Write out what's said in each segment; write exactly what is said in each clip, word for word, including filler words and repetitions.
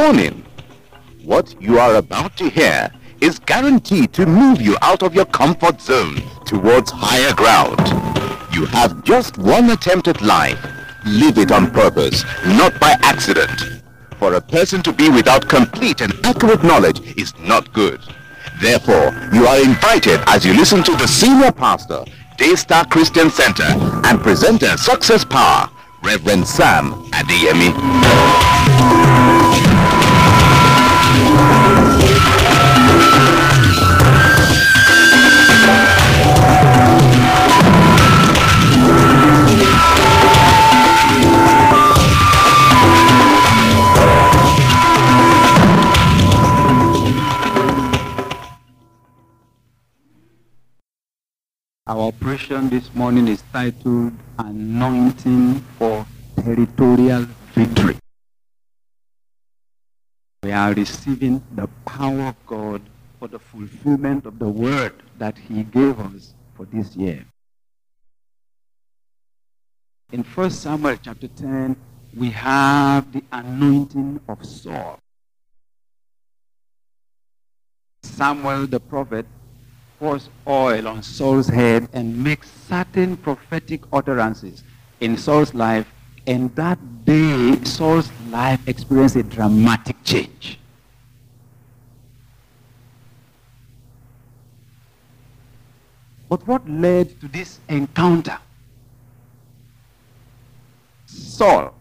Warning! What you are about to hear is guaranteed to move you out of your comfort zone towards higher ground. You have just one attempt at life. Live it on purpose, not by accident. For a person to be without complete and accurate knowledge is not good. Therefore, you are invited as you listen to the senior pastor, Daystar Christian Center, and presenter Success Power, Reverend Sam Adeyemi. Our operation this morning is titled Anointing for Territorial Victory. We are receiving the power of God for the fulfillment of the word that He gave us for this year. In First Samuel chapter ten, we have the anointing of Saul. Samuel the prophet pours oil on Saul's head and makes certain prophetic utterances in Saul's life, and that day Saul's life experienced a dramatic change. But what led to this encounter? Saul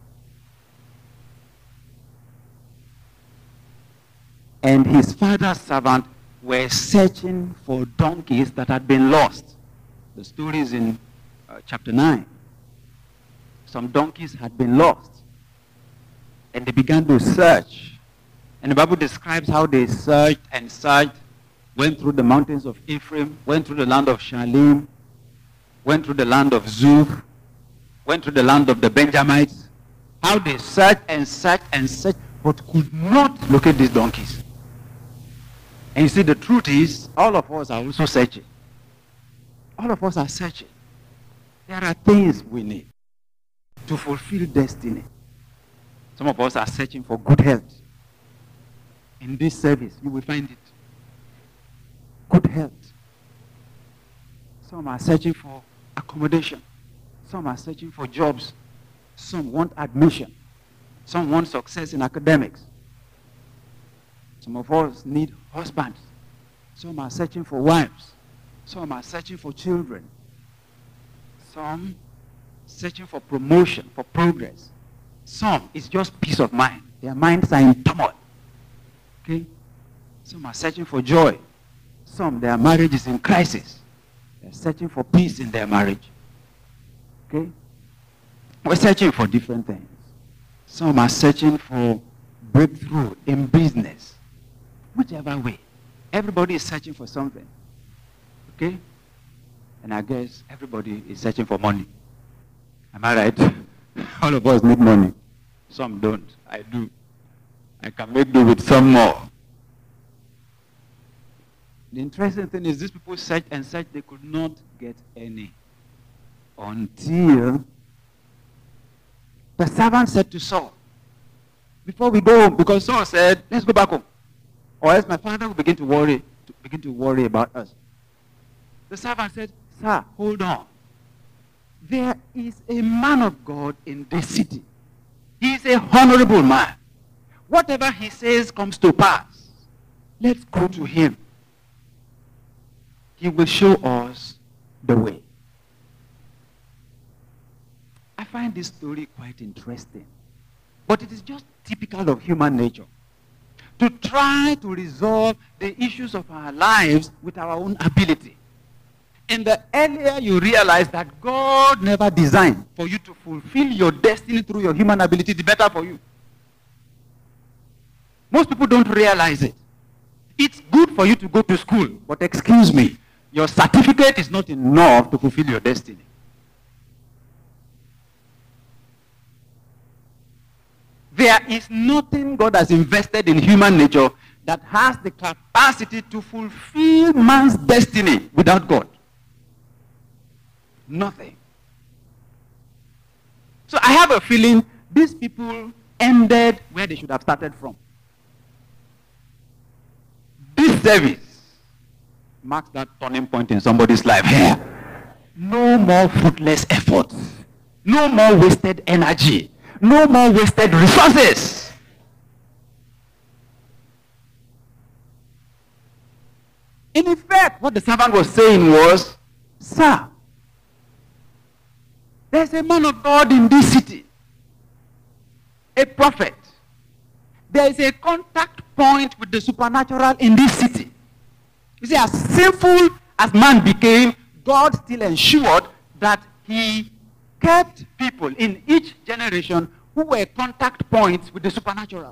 and his father's servant were searching for donkeys that had been lost. The story is in uh, chapter nine. Some donkeys had been lost. And they began to search. And the Bible describes how they searched and searched, went through the mountains of Ephraim, went through the land of Shalim, went through the land of Zuph, went through the land of the Benjamites. How they searched and searched and searched, but could not locate these donkeys. And you see, the truth is, all of us are also searching. All of us are searching. There are things we need to fulfill destiny. Some of us are searching for good health. In this service, you will find it. Good health. Some are searching for accommodation. Some are searching for jobs. Some want admission. Some want success in academics. Some of us need husbands. Some are searching for wives. Some are searching for children. Some searching for promotion, for progress. Some is just peace of mind. Their minds are in turmoil. Okay? Some are searching for joy. Some, their marriage is in crisis. They're searching for peace in their marriage. Okay? We're searching for different things. Some are searching for breakthrough in business. Whichever way. Everybody is searching for something. Okay? And I guess everybody is searching for money. Am I right? All of us need money. Some don't. I do. I can make do with some more. The interesting thing is these people searched and searched, they could not get any. Until the servant said to Saul, before we go home, because Saul said, let's go back home, or else my father will begin to worry, to begin to worry about us. The servant said, sir, hold on. There is a man of God in this city. He is a honorable man. Whatever he says comes to pass. Let's go to him. He will show us the way. I find this story quite interesting. But it is just typical of human nature. To try to resolve the issues of our lives with our own ability. And the earlier you realize that God never designed for you to fulfill your destiny through your human ability, the better for you. Most people don't realize it. It's good for you to go to school, but excuse me, your certificate is not enough to fulfill your destiny. There is nothing God has invested in human nature that has the capacity to fulfill man's destiny without God. Nothing. So I have a feeling these people ended where they should have started from. service marks that turning point in somebody's life. Here, no more fruitless efforts. No more wasted energy. No more wasted resources. In effect, what the servant was saying was, sir, there's a man of God in this city, a prophet. There is a contact point with the supernatural in this city. You see, as sinful as man became, God still ensured that he kept people in each generation who were contact points with the supernatural.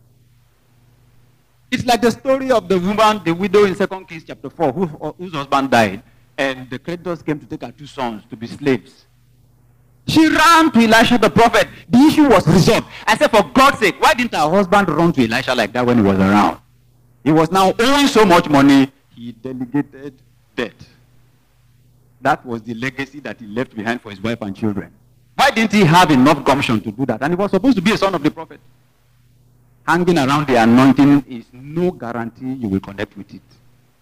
It's like the story of the woman, the widow in Second Kings chapter four, who, whose husband died, and the creditors came to take her two sons to be slaves. She ran to Elisha the prophet. The issue was resolved. I said, for God's sake, why didn't her husband run to Elisha like that when he was around? He was now owing so much money, he delegated debt. That was the legacy that he left behind for his wife and children. Why didn't he have enough gumption to do that? And he was supposed to be a son of the prophet. Hanging around the anointing is no guarantee you will connect with it.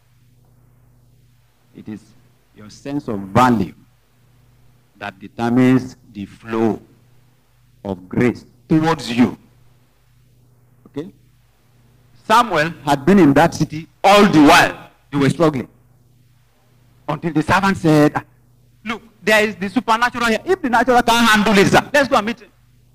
It is your sense of value that determines the flow of grace towards you. Okay? Samuel had been in that city all the while. They were struggling. Until the servant said, look, there is the supernatural here. If the natural can't handle it, sir, let's go and meet him.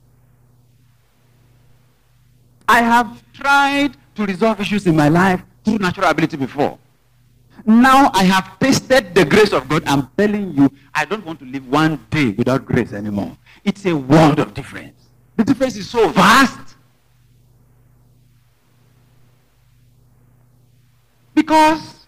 I have tried to resolve issues in my life through natural ability before. Now I have tasted the grace of God. I'm telling you, I don't want to live one day without grace anymore. It's a world of difference. The difference is so vast. Because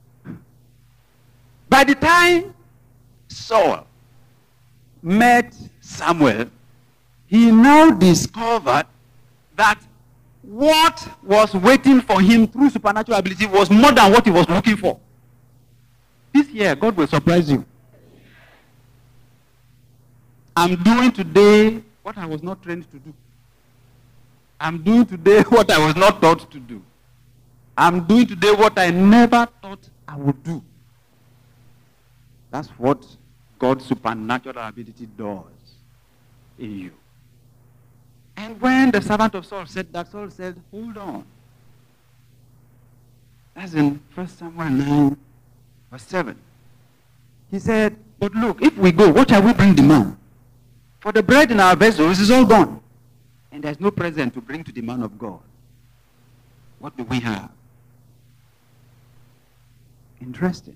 by the time Saul met Samuel, he now discovered that what was waiting for him through supernatural ability was more than what he was looking for. This year, God will surprise you. I'm doing today what I was not trained to do. I'm doing today what I was not taught to do. I'm doing today what I never thought I would do. That's what God's supernatural ability does in you. And when the servant of Saul said that, Saul said, hold on. That's in First Samuel nine, verse seven. He said, but look, if we go, what shall we bring the man? For the bread in our vessels is all gone. And there's no present to bring to the man of God. What do we have? Interesting.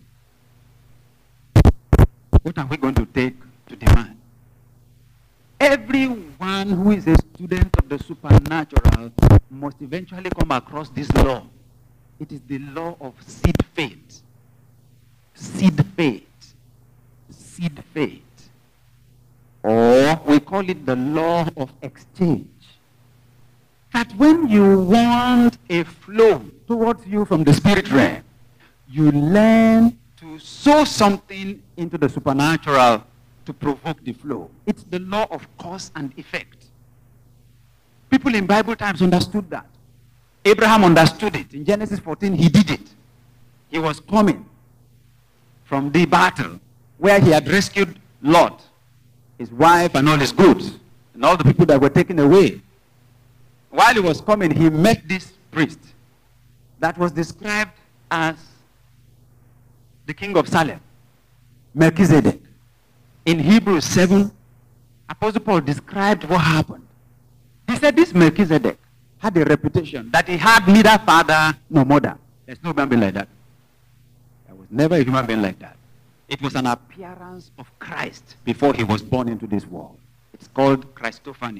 What are we going to take to the man? Everyone who is a student of the supernatural must eventually come across this law. It is the law of seed faith. Seed faith. Seed faith. Or we call it the law of exchange. That when you want a flow towards you from the spirit realm, you learn to sow something into the supernatural to provoke the flow. It's the law of cause and effect. People in Bible times understood that. Abraham understood it. In Genesis fourteen, he did it. He was coming from the battle where he had rescued Lot, his wife, and all his goods, and all the people that were taken away. While he was coming, he met this priest that was described as the king of Salem, Melchizedek. In Hebrews seven, Apostle Paul described what happened. He said this Melchizedek had a reputation that he had neither father nor mother. There's no human being like that. There was never a human being like that. It was an appearance of Christ before he was born into this world. It's called Christophany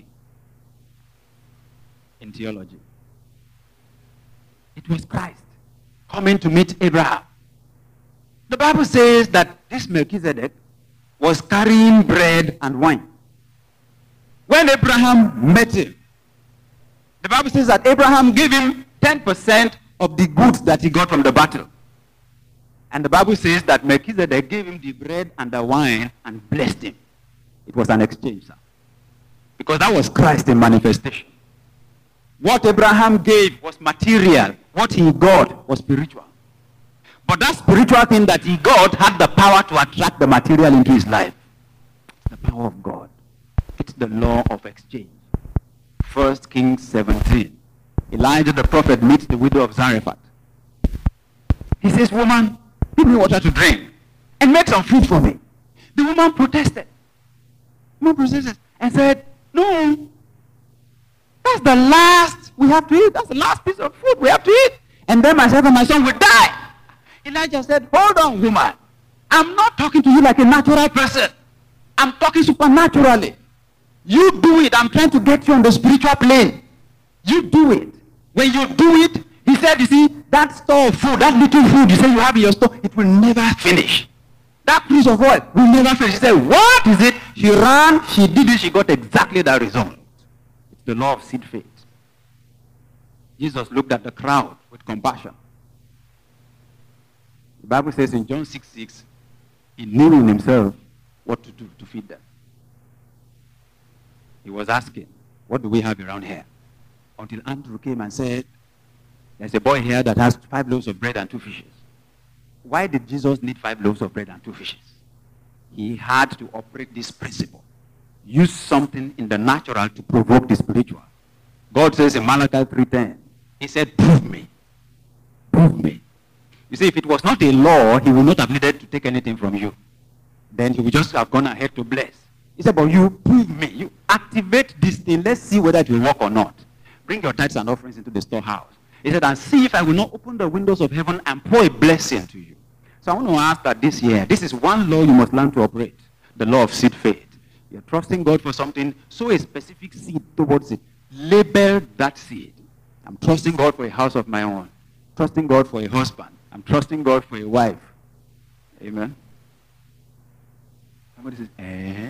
in theology. It was Christ coming to meet Abraham. The Bible says that this Melchizedek was carrying bread and wine. When Abraham met him, the Bible says that Abraham gave him ten percent of the goods that he got from the battle. And the Bible says that Melchizedek gave him the bread and the wine and blessed him. It was an exchange, sir. Because that was Christ in manifestation. What Abraham gave was material. What he got was spiritual. But that spiritual thing that he got had the power to attract the material into his life. It's the power of God. It's the law of exchange. First Kings seventeen. Elijah the prophet meets the widow of Zarephath. He says, woman, give me water to drink and make some food for me. The woman protested. The woman protested and said, no, that's the last we have to eat. That's the last piece of food we have to eat. And then myself and my son will die. Elijah said, hold on, woman. I'm not talking to you like a natural person. I'm talking supernaturally. You do it. I'm trying to get you on the spiritual plane. You do it. When you do it, he said, you see, that store of food, that little food you say you have in your store, it will never finish. That piece of oil will never finish. She said, what is it? She ran, she did it, she got exactly that result. It's the law of seed faith. Jesus looked at the crowd with compassion. The Bible says in John six six, he knew in himself what to do to feed them. He was asking, what do we have around here? Until Andrew came and said, there's a boy here that has five loaves of bread and two fishes. Why did Jesus need five loaves of bread and two fishes? He had to operate this principle. Use something in the natural to provoke the spiritual. God says in Malachi three ten, he said, prove me. Prove me. You see, if it was not a law, he would not have needed to take anything from you. Then he would just have gone ahead to bless. He said, but you prove me. You activate this thing. Let's see whether it will work or not. Bring your tithes and offerings into the storehouse. He said, and see if I will not open the windows of heaven and pour a blessing to you. So I want to ask that this year, this is one law you must learn to operate. The law of seed faith. You're trusting God for something, sow a specific seed towards it. Label that seed. I'm trusting God for a house of my own. Trusting God for a husband. I'm trusting God for a wife. Amen. Somebody says, eh?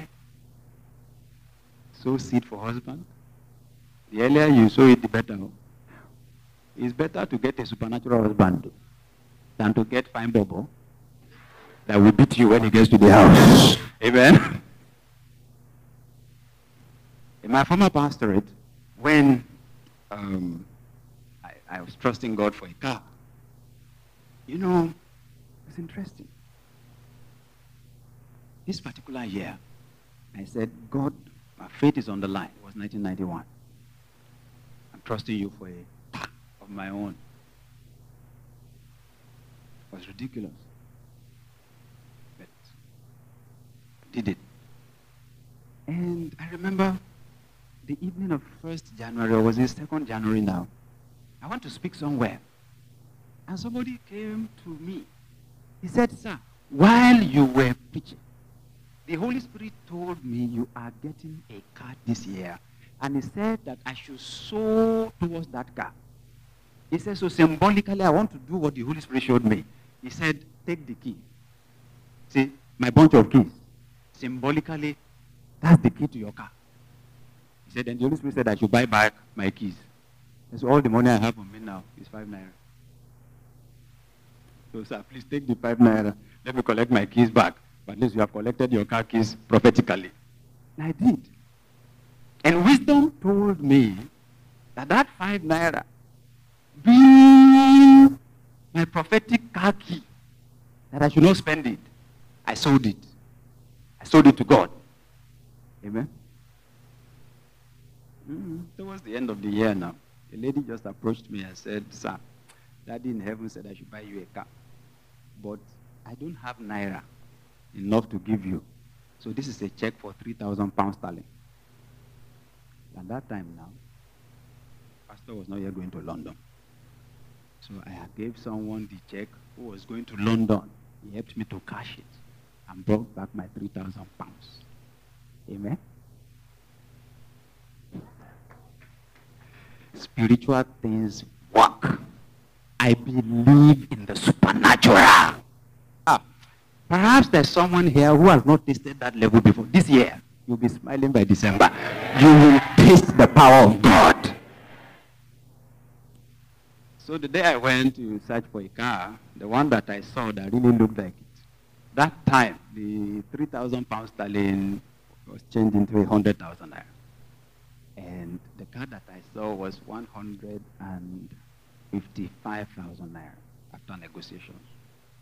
Sow seed for husband? The earlier you sow it, the better. It's better to get a supernatural husband than to get fine bubble that will beat you when he gets to the house. Amen. In my former pastorate, when um, I, I was trusting God for a car, you know, it's interesting. This particular year, I said, God, my faith is on the line. It was nineteen ninety-one. I'm trusting you for a car of my own. It was ridiculous. But I did it. And I remember the evening of first January, or was it second January now? I want to speak somewhere. And somebody came to me. He said, sir, while you were preaching, the Holy Spirit told me you are getting a car this year. And he said that I should sow towards that car. He said, so symbolically, I want to do what the Holy Spirit showed me. He said, take the key. See, my bunch of keys. Symbolically, that's the key to your car. He said, and the Holy Spirit said I should buy back my keys. That's all the money I have on me now is five naira. So, sir, please take the five naira. Let me collect my keys back. But at least you have collected your car keys prophetically. And I did. And wisdom told me that that five naira be my prophetic car key, that I should not spend it. I sold it. I sold it to God. Amen. Mm-hmm. Towards the end of the year now, a lady just approached me and said, sir, Daddy in heaven said I should buy you a car. But I don't have naira enough to give you. So this is a check for three thousand pounds sterling. At that time now, pastor was not yet going to London. So I gave someone the check who was going to London. He helped me to cash it and brought back my three thousand pounds. Amen. Spiritual things work. I believe in the supernatural. Ah, perhaps there's someone here who has not tasted that level before. This year, you'll be smiling by December. You will taste the power of God. So the day I went to search for a car, the one that I saw that really looked like it, that time, the three thousand pounds sterling was changed into one hundred thousand naira. And the car that I saw was one hundred fifty-five thousand naira after negotiations.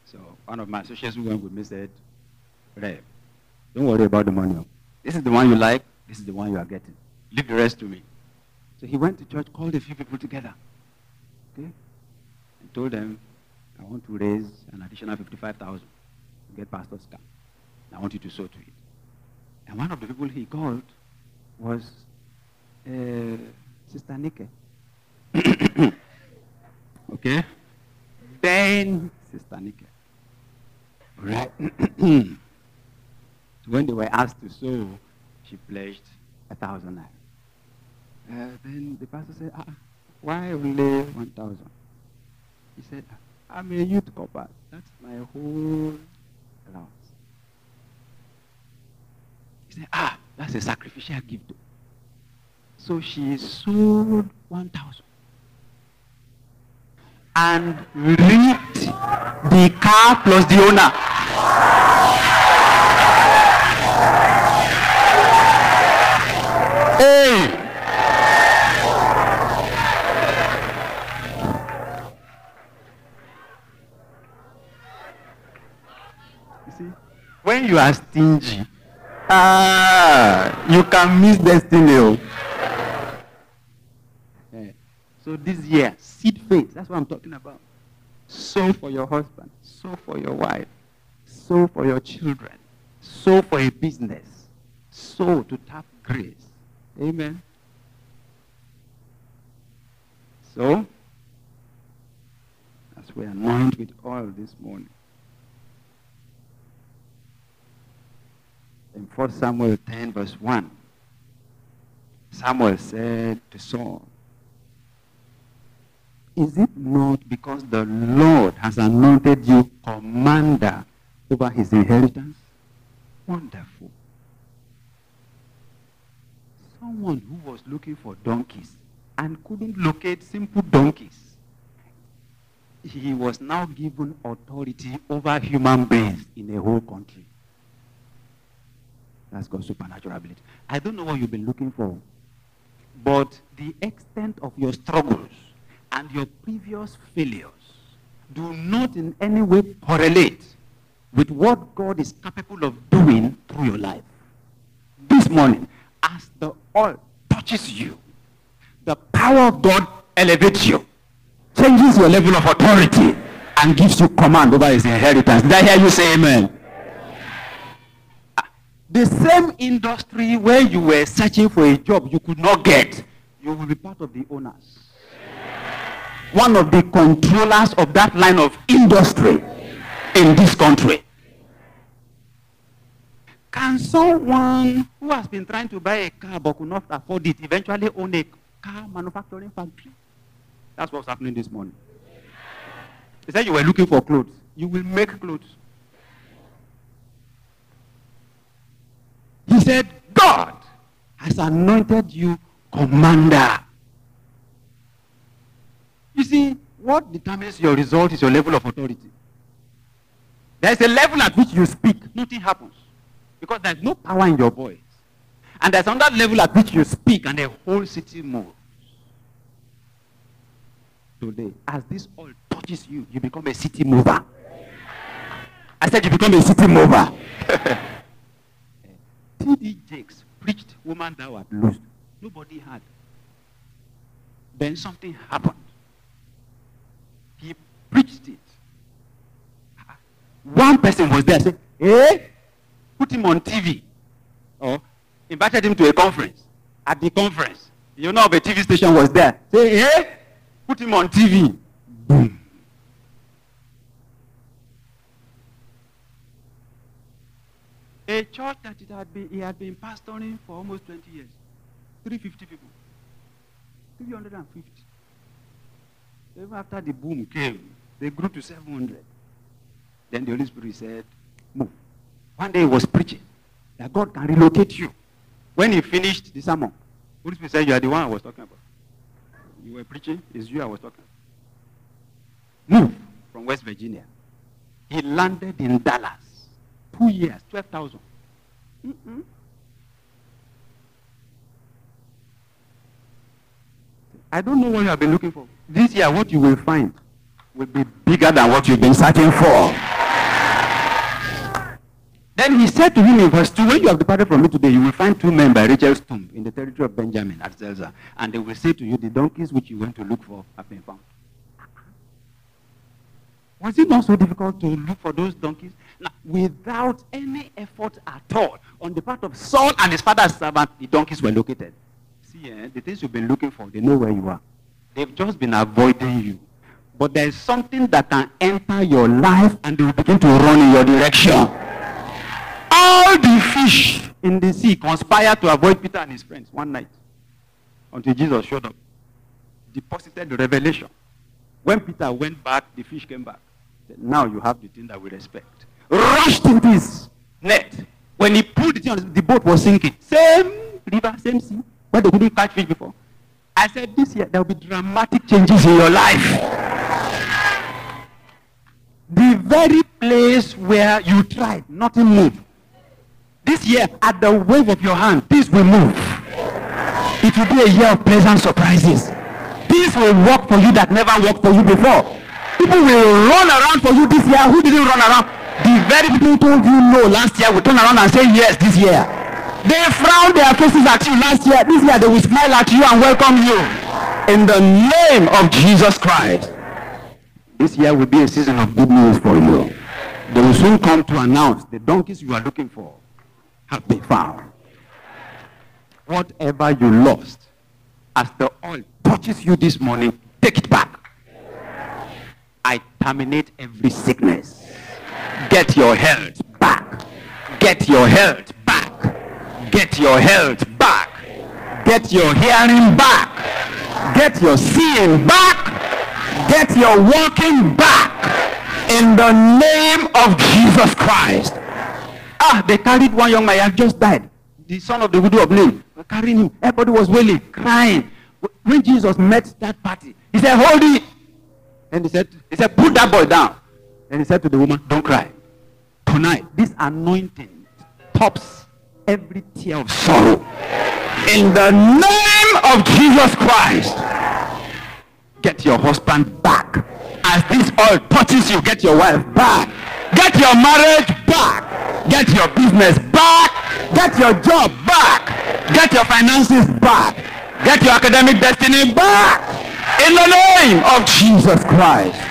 So one of my associates who went with me said, Rev, don't worry about the money. This is the one you like. This is the one you are getting. Leave the rest to me. So he went to church, called a few people together. Okay? And told them, I want to raise an additional fifty-five thousand to get pastor's car. I want you to sow to it. And one of the people he called was uh, Sister Nike. Okay? Then Sister Nike. Right? When they were asked to sow, she pledged a thousand naira. Uh, then the pastor said, ah, why only one thousand? He said, I'm a youth corper. That's my whole allowance. He said, ah, that's a sacrificial gift. So she sold one thousand and reaped the car plus the owner. Hey! You see, when you are stingy, ah, you can miss destiny. Yeah. So this year, seed faith, that's what I'm talking about. Sow for your husband, sow for your wife, sow for your children, sow for a business, sow to tap grace. Amen. So, as we anoint with oil this morning, in First Samuel ten verse one, Samuel said to Saul, is it not because the Lord has anointed you commander over his inheritance? Wonderful. Someone who was looking for donkeys and couldn't locate simple donkeys, he was now given authority over human beings in a whole country. That's God's supernatural ability. I don't know what you've been looking for, but the extent of your struggles and your previous failures do not in any way correlate with what God is capable of doing through your life. This morning, as the oil touches you, the power of God elevates you, changes your level of authority, and gives you command over his inheritance. Did I hear you say amen? The same industry where you were searching for a job you could not get, you will be part of the owners. One of the controllers of that line of industry in this country. Can someone who has been trying to buy a car but could not afford it eventually own a car manufacturing factory? That's what's happening this morning. They said you were looking for clothes. You will make clothes. He said, God has anointed you commander. You see, what determines your result is your level of authority. There's a level at which you speak, nothing happens. Because there's no power in your voice. And there's another level at which you speak and the whole city moves. Today, as this oil touches you, you become a city mover. I said you become a city mover. T D Jakes preached Woman Thou Art Loosed. Nobody had. Then something happened. He preached it. One person was there saying, eh? Put him on T V. Or invited him to a conference. At the conference, you know, the T V station was there. Say, eh? Put him on T V. Boom. A church that it had been, he had been pastoring for almost twenty years. three hundred fifty people. three hundred fifty. Even after the boom came, they grew to seven hundred. Then the Holy Spirit said, move. One day he was preaching that God can relocate you. When he finished the sermon, the Holy Spirit said, you are the one I was talking about. You were preaching, it's you I was talking about. Move from West Virginia. He landed in Dallas. Two years, twelve thousand. Mm-mm. I don't know what you have been looking for. This year, what you will find will be bigger than what you've been searching for. Then he said to him in verse two, when you have departed from me today, you will find two men by Rachel's tomb in the territory of Benjamin at Zelzah. And they will say to you, the donkeys which you went to look for have been found. Was it not so difficult to look for those donkeys? Now, without any effort at all on the part of Saul and his father's servant, the donkeys were located. See, eh, the things you've been looking for, they know where you are. They've just been avoiding you. But there is something that can enter your life and they will begin to run in your direction. All the fish in the sea conspired to avoid Peter and his friends one night until Jesus showed up, deposited the revelation. When Peter went back, the fish came back. Said, now you have the thing that we respect. Rushed into his net. When he pulled the thing on, the boat was sinking. Same river, same sea, where they couldn't catch fish before. I said, this year there will be dramatic changes in your life. The very place where you tried, nothing moved. This year, at the wave of your hand, things will move. It will be a year of pleasant surprises. Things will work for you that never worked for you before. People will run around for you this year who didn't run around. The very people who told you no last year will turn around and say yes this year. They frowned their faces at you last year. This year they will smile at you and welcome you. In the name of Jesus Christ. This year will be a season of good news for you. They will soon come to announce the donkeys you are looking for have been found. Whatever you lost, as the oil touches you this morning, take it back. I terminate every sickness. Get your health back. Get your health back. Get your health back. Get your hearing back. Get your seeing back. Get your walking back. In the name of Jesus Christ. Ah, they carried one young man who had just died. The son of the widow of Nain. They carrying him. Everybody was wailing, crying. When Jesus met that party, he said, hold it. And he said, he said, put that boy down. And he said to the woman, don't cry. Tonight, this anointing tops every tear of sorrow. In the name of Jesus Christ, get your husband back. As this oil touches you, get your wife back. Get your marriage back. Get your business back. Get your job back. Get your finances back. Get your academic destiny back. In the name of Jesus Christ.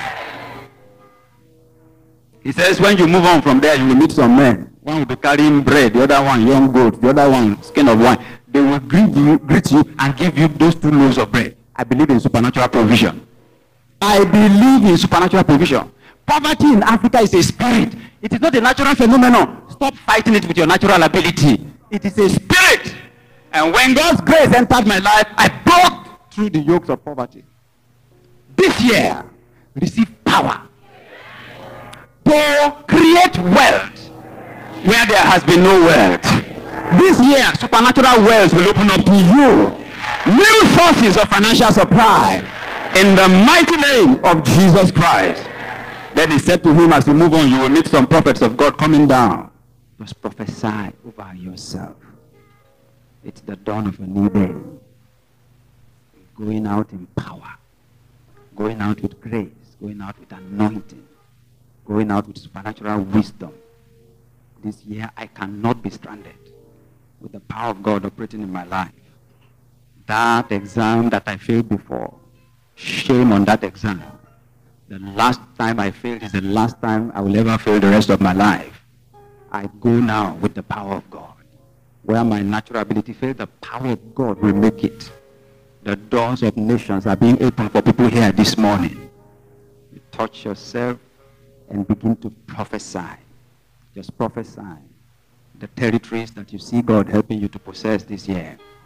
He says when you move on from there, you will meet some men. One will be carrying bread, the other one young goat, the other one skin of wine. They will greet you, greet you and give you those two loaves of bread. I believe in supernatural provision. I believe in supernatural provision. Poverty in Africa is a spirit. It is not a natural phenomenon. Stop fighting it with your natural ability. It is a spirit. And when God's grace entered my life, I broke through the yokes of poverty. This year, receive power to create wealth where there has been no wealth. This year, supernatural wealth will open up to you. New sources of financial supply in the mighty name of Jesus Christ. Then he said to him, as you move on, you will meet some prophets of God coming down. Just prophesy over yourself. It's the dawn of a new day. Going out in power. Going out with grace. Going out with anointing. Going out with supernatural wisdom. This year, I cannot be stranded with the power of God operating in my life. That exam that I failed before, shame on that exam. The last time I failed is the last time I will ever fail the rest of my life. I go now with the power of God. Where my natural ability failed, the power of God will make it. The doors of nations are being opened for people here this morning. You touch yourself and begin to prophesy. Just prophesy the territories that you see God helping you to possess this year.